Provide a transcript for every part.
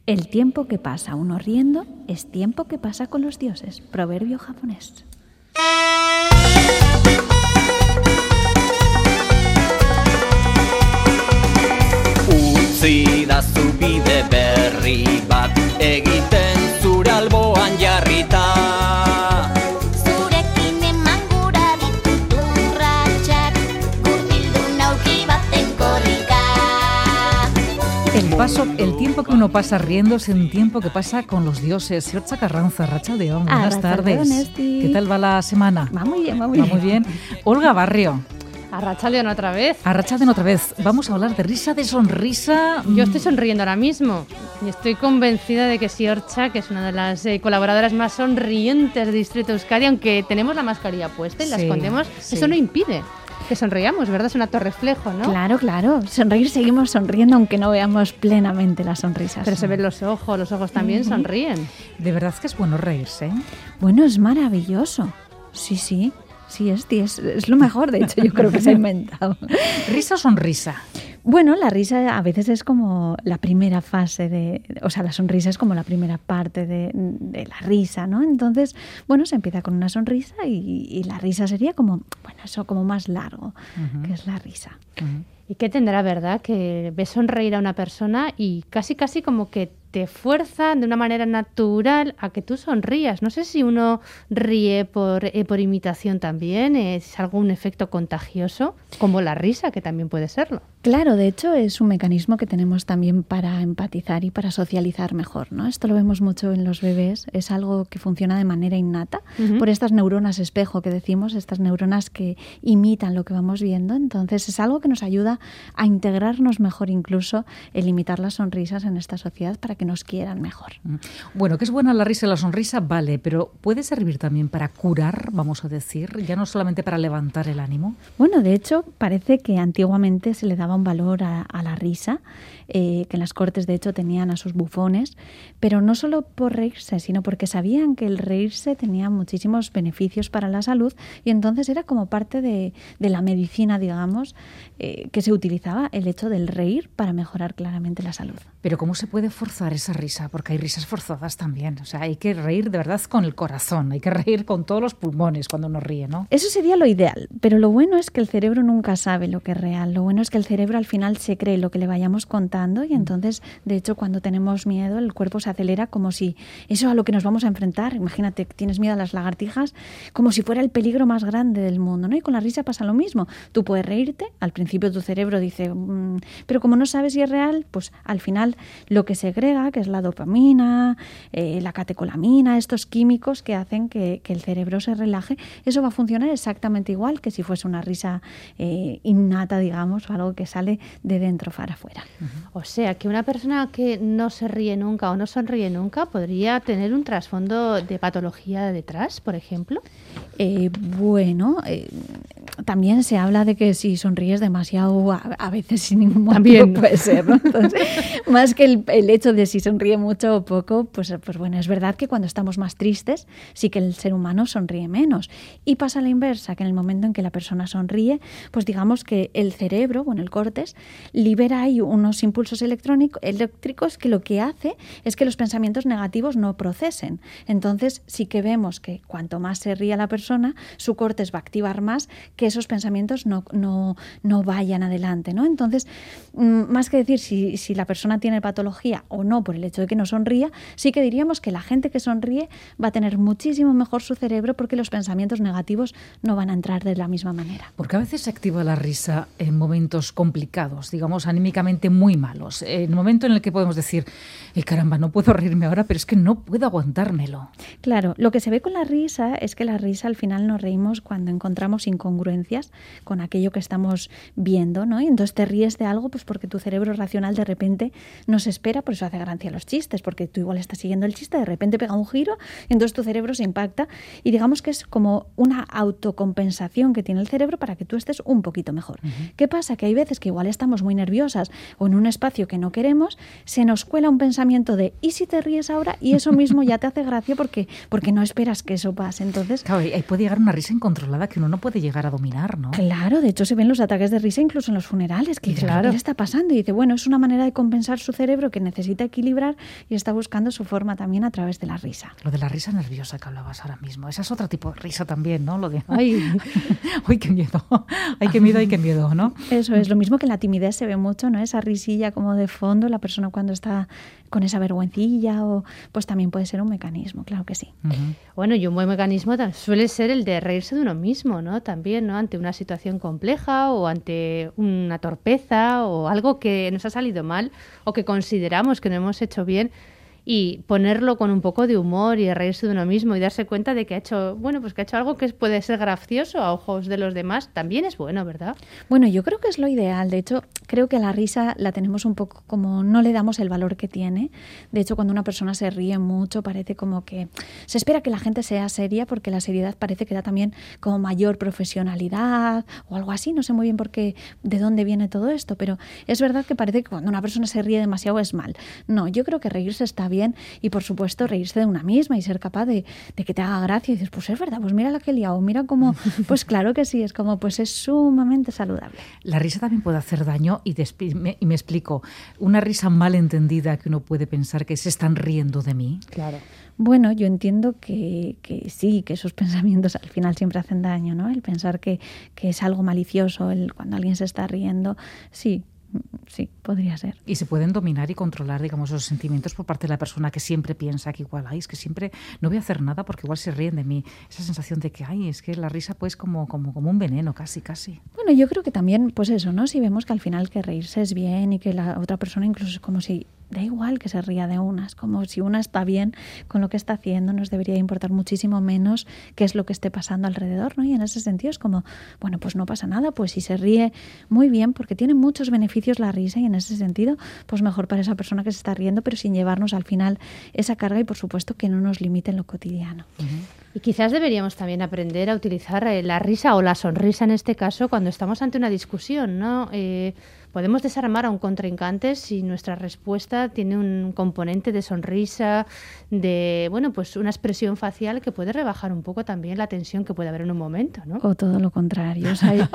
El tiempo que pasa uno riendo es tiempo que pasa con los dioses. Proverbio japonés. Utzidazu bide berri bat egiten zure alboan jarrita. Zurekin eman gura ditut urratsak, gurpildun aurki baten korrika. El tiempo que uno pasa riendo es un tiempo que pasa con los dioses. Yortza Carranza, arratsaldeon, buenas tardes. ¿Qué tal va la semana? Va muy bien, va muy Va muy bien. Olga Barrio. Arratsaldeon otra vez. Arratsaldeon otra vez. Vamos a hablar de risa, de sonrisa. Yo estoy sonriendo ahora mismo y estoy convencida de que Siorcha, que es una de las colaboradoras más sonrientes de Distrito Euskadi, aunque tenemos la mascarilla puesta y la escondemos, eso no impide que sonriamos, ¿verdad? Es un acto reflejo, ¿no? Claro, claro. Sonreír, seguimos sonriendo aunque no veamos plenamente las sonrisas. Pero se ven los ojos también sonríen. De verdad que es bueno reírse, ¿eh? Bueno, es maravilloso. Sí, sí. Sí, es lo mejor, de hecho, yo creo que se ha inventado. ¿Risa o sonrisa? Bueno, la risa a veces es como la primera fase la sonrisa es como la primera parte de la risa, ¿no? Entonces, bueno, se empieza con una sonrisa y la risa sería como, bueno, eso como más largo, que es la risa. ¿Y qué tendrá, verdad? Que ves sonreír a una persona y casi como que te fuerza de una manera natural a que tú sonrías. No sé si uno ríe por imitación también, es algún efecto contagioso, como la risa, que también puede serlo. Claro, de hecho es un mecanismo que tenemos también para empatizar y para socializar mejor, ¿no? Esto lo vemos mucho en los bebés, es algo que funciona de manera innata, por estas neuronas espejo que decimos, estas neuronas que imitan lo que vamos viendo. Entonces es algo que nos ayuda a integrarnos mejor, incluso el imitar las sonrisas en esta sociedad para que nos quieran mejor. Bueno, que es buena la risa y la sonrisa, vale, pero ¿puede servir también para curar, vamos a decir, ya no solamente para levantar el ánimo? Bueno, de hecho, parece que antiguamente se le daba un valor a la risa, que en las cortes de hecho tenían a sus bufones, pero no solo por reírse, sino porque sabían que el reírse tenía muchísimos beneficios para la salud y entonces era como parte de la medicina, digamos, que se utilizaba el hecho del reír para mejorar claramente la salud. Pero ¿cómo se puede forzar esa risa? Porque hay risas forzadas también. O sea, hay que reír de verdad con el corazón, hay que reír con todos los pulmones cuando uno ríe, ¿no? Eso sería lo ideal, pero lo bueno es que el cerebro nunca sabe lo que es real. Lo bueno es que el cerebro al final se cree lo que le vayamos contando y entonces, de hecho, cuando tenemos miedo, el cuerpo se acelera como si eso a lo que nos vamos a enfrentar, imagínate que tienes miedo a las lagartijas, como si fuera el peligro más grande del mundo, ¿no? Y con la risa pasa lo mismo. Tú puedes reírte, al principio tu cerebro dice, pero como no sabes si es real, pues al final lo que segrega, que es la dopamina, la catecolamina, estos químicos que hacen que el cerebro se relaje, eso va a funcionar exactamente igual que si fuese una risa innata, digamos, o algo que sale de dentro para afuera. O sea, que una persona que no se ríe nunca o no sonríe nunca podría tener un trasfondo de patología detrás, por ejemplo. También se habla de que si sonríes demasiado, a veces sin ningún motivo puede ser, ¿no? Entonces, más que el hecho de si sonríe mucho o poco, pues bueno, es verdad que cuando estamos más tristes, sí que el ser humano sonríe menos. Y pasa la inversa, que en el momento en que la persona sonríe, pues digamos que el cerebro, bueno, el córtex, libera ahí unos impulsos eléctricos que lo que hace es que los pensamientos negativos no procesen. Entonces, sí que vemos que cuanto más se ríe la persona, su córtex va a activar más que esos pensamientos no vayan adelante, ¿no? Entonces, más que decir si la persona tiene patología o no por el hecho de que no sonría, sí que diríamos que la gente que sonríe va a tener muchísimo mejor su cerebro porque los pensamientos negativos no van a entrar de la misma manera. Porque a veces se activa la risa en momentos complicados, digamos, anímicamente muy malos. En el momento en el que podemos decir, caramba, no puedo reírme ahora, pero es que no puedo aguantármelo. Claro, lo que se ve con la risa es que la risa al final nos reímos cuando encontramos incongruencias con aquello que estamos viendo, ¿no? Y entonces te ríes de algo pues porque tu cerebro racional de repente no se espera, por eso hace gracia los chistes, porque tú igual estás siguiendo el chiste, de repente pega un giro, y entonces tu cerebro se impacta y digamos que es como una autocompensación que tiene el cerebro para que tú estés un poquito mejor. ¿Qué pasa? Que hay veces veces que igual estamos muy nerviosas o en un espacio que no queremos, se nos cuela un pensamiento de ¿y si te ríes ahora? Y eso mismo ya te hace gracia porque no esperas que eso pase. Entonces, claro, ahí puede llegar una risa incontrolada que uno no puede llegar a dominar, ¿no? Claro, de hecho se ven los ataques de risa incluso en los funerales, que dice, ¿qué le está pasando? Y dice, bueno, es una manera de compensar su cerebro que necesita equilibrar y está buscando su forma también a través de la risa. Lo de la risa nerviosa que hablabas ahora mismo, esa es otro tipo de risa también, ¿no? Lo de, ay, qué miedo, ay, qué miedo, ¿no? Eso es, lo mismo que en la timidez se ve mucho, ¿no? Esa risilla como de fondo, la persona cuando está con esa vergüencilla, o pues también puede ser un mecanismo, claro que sí. Bueno, y un buen mecanismo suele ser el de reírse de uno mismo, ¿no? También, ¿no? Ante una situación compleja o ante una torpeza o algo que nos ha salido mal o que consideramos que no hemos hecho bien, y ponerlo con un poco de humor y reírse de uno mismo y darse cuenta de que ha hecho, bueno, pues que ha hecho algo que puede ser gracioso a ojos de los demás, también es bueno, ¿verdad? Bueno, yo creo que es lo ideal. De hecho, creo que a la risa la tenemos un poco como no le damos el valor que tiene. De hecho, cuando una persona se ríe mucho, parece como que se espera que la gente sea seria, porque la seriedad parece que da también como mayor profesionalidad o algo así. No sé muy bien por qué, de dónde viene todo esto, pero es verdad que parece que cuando una persona se ríe demasiado es mal. No, yo creo que reírse está bien. Y por supuesto reírse de una misma y ser capaz de que te haga gracia y dices, pues es verdad, pues mira la que he liado, mira cómo, pues claro que sí, es como, pues es sumamente saludable. La risa también puede hacer daño y me explico, una risa mal entendida que uno puede pensar que se están riendo de mí. Claro. Bueno, yo entiendo que sí, que esos pensamientos al final siempre hacen daño, ¿no? El pensar que es algo malicioso, cuando alguien se está riendo, sí, podría ser. Y se pueden dominar y controlar, digamos, esos sentimientos por parte de la persona que siempre piensa que igual, es que siempre no voy a hacer nada porque igual se ríen de mí. Esa sensación de que, es que la risa pues como un veneno, casi. Bueno, yo creo que también, pues eso, ¿no? Si vemos que al final que reírse es bien y que la otra persona incluso es como si da igual que se ría de una, es como si una está bien con lo que está haciendo, nos debería importar muchísimo menos qué es lo que esté pasando alrededor, ¿no? Y en ese sentido es como, bueno, pues no pasa nada, pues si se ríe muy bien, porque tiene muchos beneficios la risa, y en ese sentido, pues mejor para esa persona que se está riendo, pero sin llevarnos al final esa carga y por supuesto que no nos limite en lo cotidiano. Y quizás deberíamos también aprender a utilizar la risa o la sonrisa en este caso cuando estamos ante una discusión, ¿no? Podemos desarmar a un contrincante si nuestra respuesta tiene un componente de sonrisa, de, bueno, pues una expresión facial que puede rebajar un poco también la tensión que puede haber en un momento, ¿no? O todo lo contrario. O sea,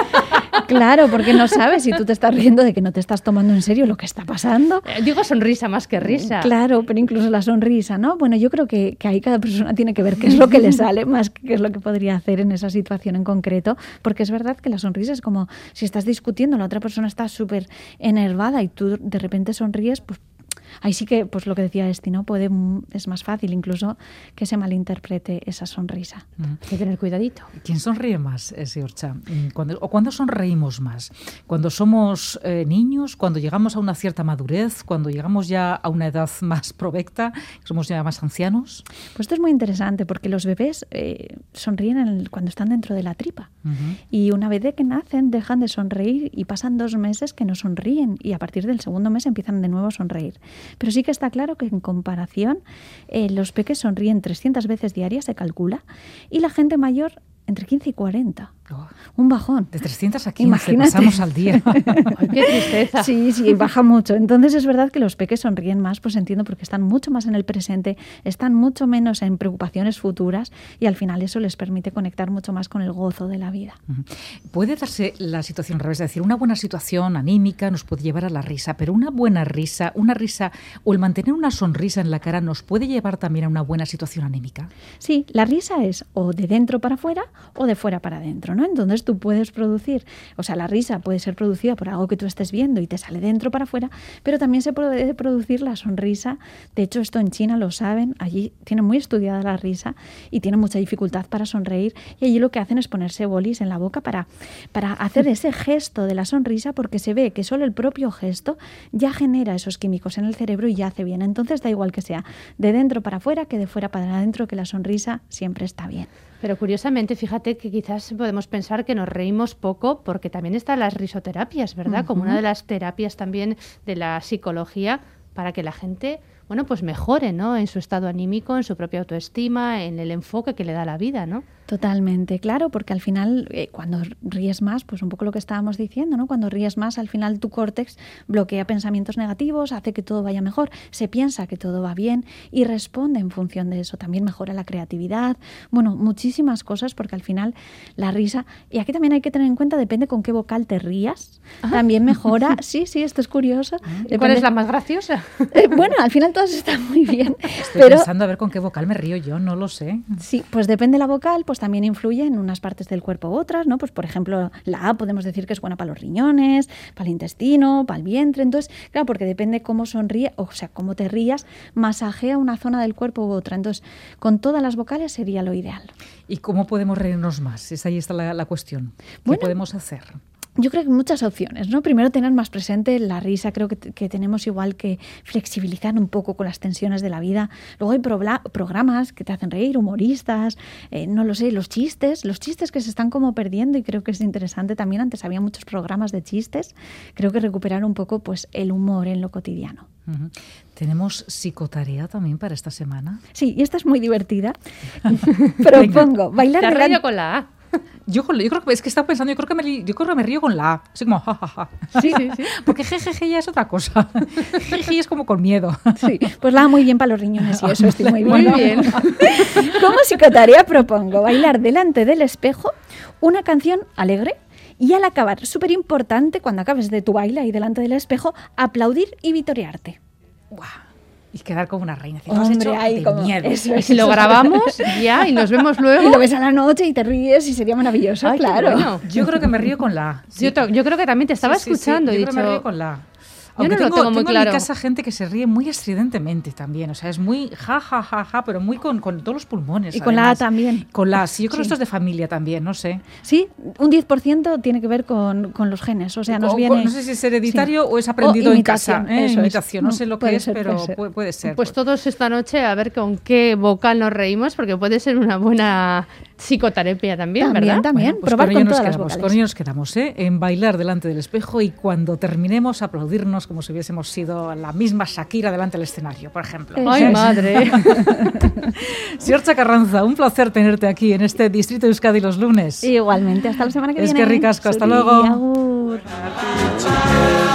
claro, porque no sabes si tú te estás riendo de que no te estás tomando en serio lo que está pasando. Digo sonrisa más que risa. Claro, pero incluso la sonrisa, ¿no? Bueno, yo creo que ahí cada persona tiene que ver qué es lo que le sale más que qué es lo que podría hacer en esa situación en concreto, porque es verdad que la sonrisa es como si estás discutiendo, la otra persona está súper enervada y tú de repente sonríes, pues ahí sí que, pues lo que decía Esti, ¿no? Es más fácil incluso que se malinterprete esa sonrisa. Hay que tener cuidadito. ¿Quién sonríe más, Siorcha? ¿Cuándo sonreímos más? ¿Cuando somos niños? ¿Cuando llegamos a una cierta madurez? ¿Cuando llegamos ya a una edad más provecta? ¿Somos ya más ancianos? Pues esto es muy interesante porque los bebés sonríen cuando están dentro de la tripa. Y una vez de que nacen dejan de sonreír y pasan 2 meses que no sonríen y a partir del segundo mes empiezan de nuevo a sonreír. Pero sí que está claro que en comparación los peques sonríen 300 veces diarias, se calcula, y la gente mayor entre 15 y 40. Un bajón. De 300 a 15, imagínate. Pasamos al día. Ay, qué tristeza. Sí, baja mucho. Entonces es verdad que los peques sonríen más, pues entiendo, porque están mucho más en el presente, están mucho menos en preocupaciones futuras y al final eso les permite conectar mucho más con el gozo de la vida. Puede darse la situación al revés, es decir, una buena situación anímica nos puede llevar a la risa, pero una risa o el mantener una sonrisa en la cara nos puede llevar también a una buena situación anímica. Sí, la risa es o de dentro para afuera o de fuera para adentro, ¿no? Entonces tú puedes producir, o sea, la risa puede ser producida por algo que tú estés viendo y te sale dentro para afuera, pero también se puede producir la sonrisa. De hecho, esto en China lo saben, allí tienen muy estudiada la risa y tienen mucha dificultad para sonreír y allí lo que hacen es ponerse bolis en la boca para hacer ese gesto de la sonrisa, porque se ve que solo el propio gesto ya genera esos químicos en el cerebro y ya hace bien. Entonces da igual que sea de dentro para afuera que de fuera para adentro, que la sonrisa siempre está bien. Pero curiosamente, fíjate que quizás podemos pensar que nos reímos poco porque también están las risoterapias, ¿verdad? Como una de las terapias también de la psicología para que la gente, bueno, pues mejore, ¿no? En su estado anímico, en su propia autoestima, en el enfoque que le da la vida, ¿no? Totalmente, claro, porque al final cuando ríes más, pues un poco lo que estábamos diciendo, ¿no? Cuando ríes más, al final tu córtex bloquea pensamientos negativos, hace que todo vaya mejor, se piensa que todo va bien y responde en función de eso. También mejora la creatividad, bueno, muchísimas cosas, porque al final la risa, y aquí también hay que tener en cuenta, depende con qué vocal te rías, también mejora, sí, esto es curioso. ¿Cuál es la más graciosa? Bueno, al final todas están muy bien. Estoy pensando a ver con qué vocal me río yo, no lo sé. Sí, pues depende de la vocal, pues también influye en unas partes del cuerpo u otras, ¿no? Pues por ejemplo, la A podemos decir que es buena para los riñones, para el intestino, para el vientre. Entonces, claro, porque depende cómo sonríe, o sea, cómo te rías, masajea una zona del cuerpo u otra. Entonces, con todas las vocales sería lo ideal. ¿Y cómo podemos reírnos más? Ahí está la cuestión. ¿Qué podemos hacer? Yo creo que hay muchas opciones, ¿no? Primero, tener más presente la risa. Creo que tenemos igual que flexibilizar un poco con las tensiones de la vida. Luego hay programas que te hacen reír, humoristas, no lo sé, los chistes que se están como perdiendo, y creo que es interesante también. Antes había muchos programas de chistes. Creo que recuperar un poco pues el humor en lo cotidiano. Uh-huh. ¿Tenemos psicotarea también para esta semana? Sí, y esta es muy divertida. Propongo bailar ¿Te has reído con la A? Yo creo que es que estaba pensando, yo creo que me río con la A, así como jajaja. Sí. Porque jejeje ya es otra cosa. Jeje es como con miedo. Sí, pues la A muy bien para los riñones y eso, estoy muy Muy bien. Como psicotarea propongo bailar delante del espejo una canción alegre y al acabar, súper importante, cuando acabes de tu baile ahí delante del espejo, aplaudir y vitorearte. ¡Guau! Y quedar como una reina. Hombre, ahí como miedo. Eso, Y si lo grabamos ya y nos vemos luego. Y lo ves a la noche y te ríes y sería maravilloso. Ay, qué claro. bueno. Yo creo que me río con la A. Sí. Yo creo que también te estaba escuchando Sí, y yo creo que me dicho... río con la A. Yo Aunque no lo tengo muy tengo claro. en mi casa gente que se ríe muy estridentemente también. O sea, es muy ja, pero muy con todos los pulmones. Y con la A además. también. Con la A, sí. Yo creo que Sí. esto es de familia también, no sé. Sí, un 10% tiene que ver con los genes. O sea, nos viene... No sé si es hereditario Sí. o es aprendido O en casa. imitación, eso es. Imitación, no sé lo que Puede es, ser, pero puede ser. puede ser. Pues todos esta noche a ver con qué vocal nos reímos, porque puede ser una buena psicoterapia también, ¿verdad? También, Bueno, pues probar con ello con todas las quedamos, vocales. con ello nos quedamos, en bailar delante del espejo y cuando terminemos aplaudirnos como si hubiésemos sido la misma Shakira delante del escenario, por ejemplo. Ay, Eso es. madre. Siorcha Carranza, un placer tenerte aquí en este Distrito de Euskadi los lunes. Igualmente, hasta la semana que Es viene. que ricasco, hasta Zuri, luego. agur.